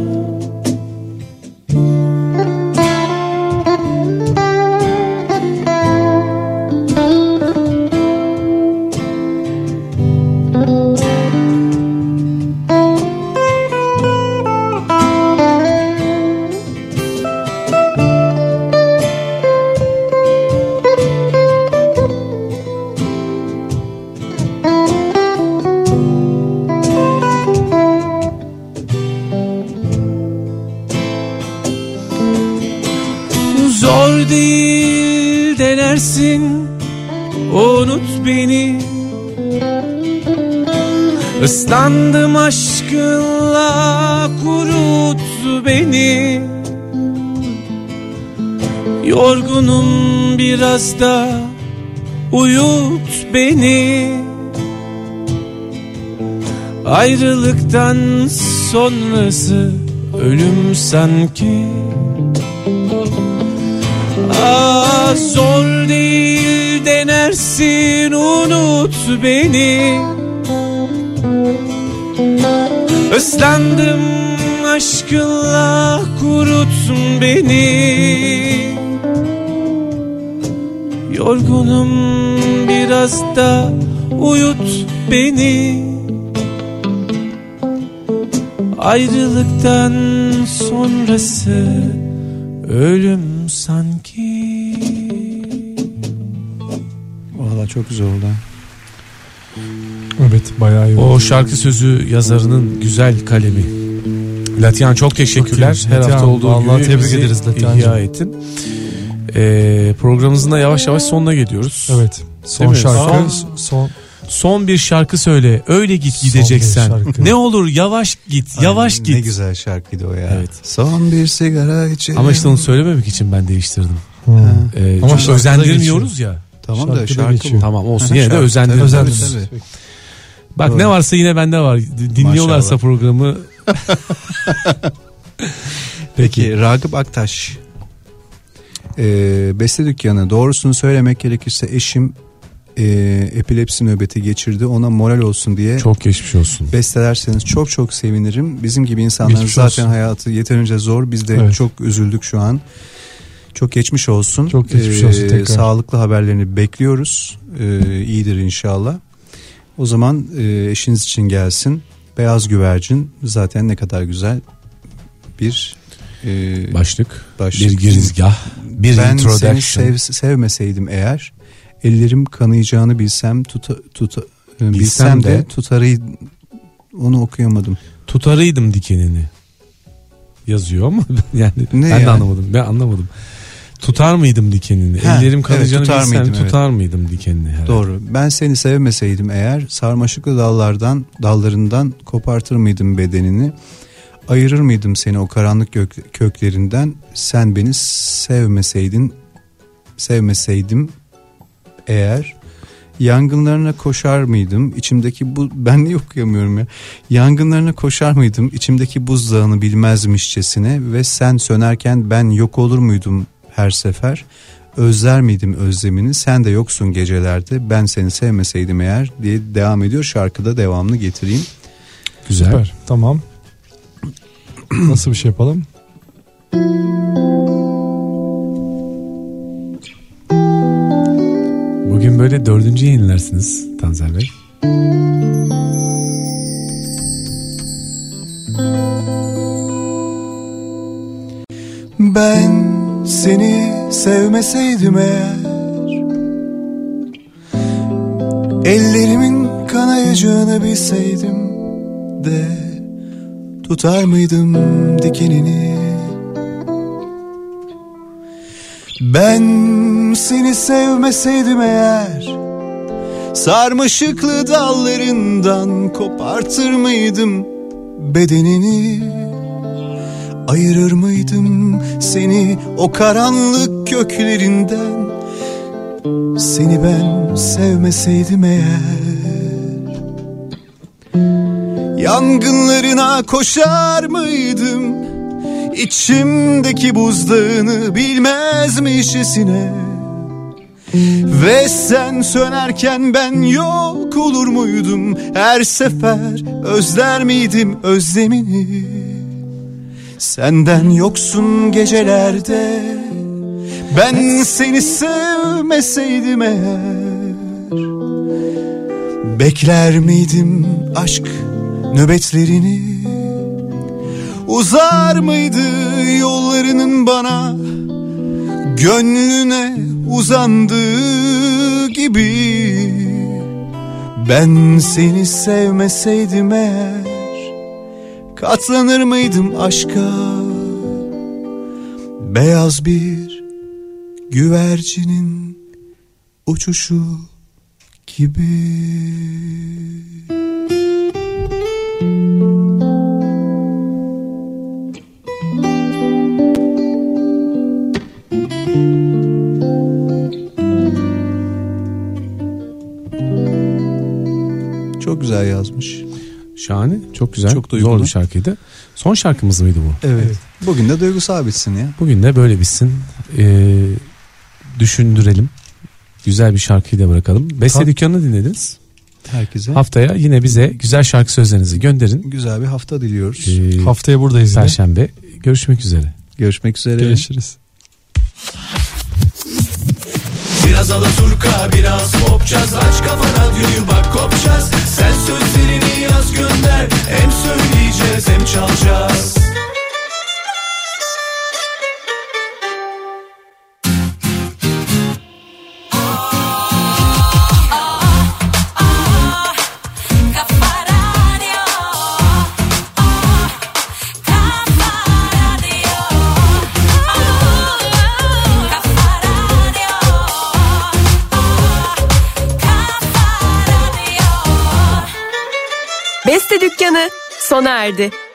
Zor değil denersin, unut beni. Islandım aşkınla, kurut beni. Yorgunum biraz da uyut beni. Ayrılıktan sonrası ölüm sanki. Zor değil denersin, unut beni. Islandım aşkınla, kurut beni. Yorgunum biraz da uyut beni. Ayrılıktan sonrası ölüm sanki. Valla çok güzel oldu. Evet, bayağı iyi oldu. O şarkı sözü yazarının güzel kalemi. Latyan çok teşekkürler. Çok her Latyan, hafta olduğu vallahi gibi tebrik bizi ederiz Latyancığım. ihya ettin. Programımızın da yavaş yavaş sonuna geliyoruz. Evet. Son Değil mi? şarkı. Son bir şarkı söyle. Öyle git gideceksen. Ne olur yavaş git. Yavaş git. Ne güzel şarkıydı o ya. Evet. Son bir sigara içelim. Ama işte onu söylememek için ben değiştirdim. Ama Ama şarkıda özendirmiyoruz ya. Tamam da şarkıda şarkı geçiyor. bu. Tamam olsun, Aha, yine de şarkı, özendiririz. tabii. Bak Doğru. ne varsa yine bende var. Dinliyorlarsa Maşallah. programı. Peki Ragıp Aktaş. Beste dükkanı. Doğrusunu söylemek gerekirse eşim epilepsi nöbeti geçirdi. Ona moral olsun diye Çok geçmiş olsun. bestelerseniz çok çok sevinirim. Bizim gibi insanların Geçmiş zaten olsun. hayatı yeterince zor. Biz de Evet. çok üzüldük şu an. Çok geçmiş olsun. Çok geçmiş olsun tekrar. Sağlıklı haberlerini bekliyoruz. İyidir inşallah. O zaman eşiniz için gelsin. Beyaz Güvercin zaten ne kadar güzel bir Başlık. başlık. Bir girizgah. Bir Ben introduction. seni sevmeseydim eğer, ellerim kanayacağını bilsem Bilsem de de tutarı, onu okuyamadım. Tutarıydım dikenini. Yazıyor ama yani Ne ben yani? de anlamadım. Ben anlamadım. Tutar mıydım dikenini? Ha, Ellerim kanayacağını evet, tutar bilsem mıydım, evet. tutar mıydım dikenini? Herhalde. Doğru. Ben seni sevmeseydim eğer, sarmaşıklı dallarından kopartır mıydım bedenini? Ayırır mıydım seni o karanlık köklerinden? Sen beni sevmeseydim eğer, yangınlarına koşar mıydım? İçimdeki bu, ben niye okuyamıyorum ya? Yangınlarına koşar mıydım? İçimdeki buzdağını bilmezmişçesine ve sen sönerken ben yok olur muydum her sefer? Özler miydim özlemini? Sen de yoksun gecelerde. Ben seni sevmeseydim eğer diye devam ediyor. Şarkıda devamını getireyim. Güzel. Süper. Tamam. Nasıl bir şey yapalım? Bugün böyle 4. yayınlarsınız Tanzer Bey. Ben seni sevmeseydim eğer, ellerimin kanayacağını bilseydim de tutar mıydım dikenini? Ben seni sevmeseydim eğer, Sarmaşıklı dallarından kopartır mıydım bedenini? Ayırır mıydım seni o karanlık köklerinden? Seni ben sevmeseydim eğer, yangınlarına koşar mıydım? İçimdeki buzdağını bilmezmişesine. Ve sen sönerken ben yok olur muydum? Her sefer özler miydim özlemini? Senden yoksun gecelerde ben seni sevmeseydim eğer, bekler miydim aşk nöbetlerini? Uzar mıydı yollarının bana, gönlüne uzandığı gibi? Ben seni sevmeseydim eğer, katlanır mıydım aşka? Beyaz bir güvercinin uçuşu gibi. Çok güzel yazmış. Şahane, çok güzel. Çok duygulu. Zor bir şarkıydı. Son şarkımız mıydı bu? Evet. Bugün de duygusal bitsin ya. Bugün de böyle bitsin. Düşündürelim. Güzel bir şarkıyı da bırakalım. Beste Dükkanı'nı dinlediniz. Herkese. Haftaya yine bize güzel şarkı sözlerinizi gönderin. Güzel bir hafta diliyoruz. Haftaya buradayız. Perşembe. Görüşmek üzere. Görüşmek üzere. Görüşürüz. Biraz alaturka, biraz popçaz. Aç kafa radyoyu, bak kopacağız. Sen sözlerini yaz gönder. Hem söyleyeceğiz hem çalacağız. Beste Dükkanı sona erdi.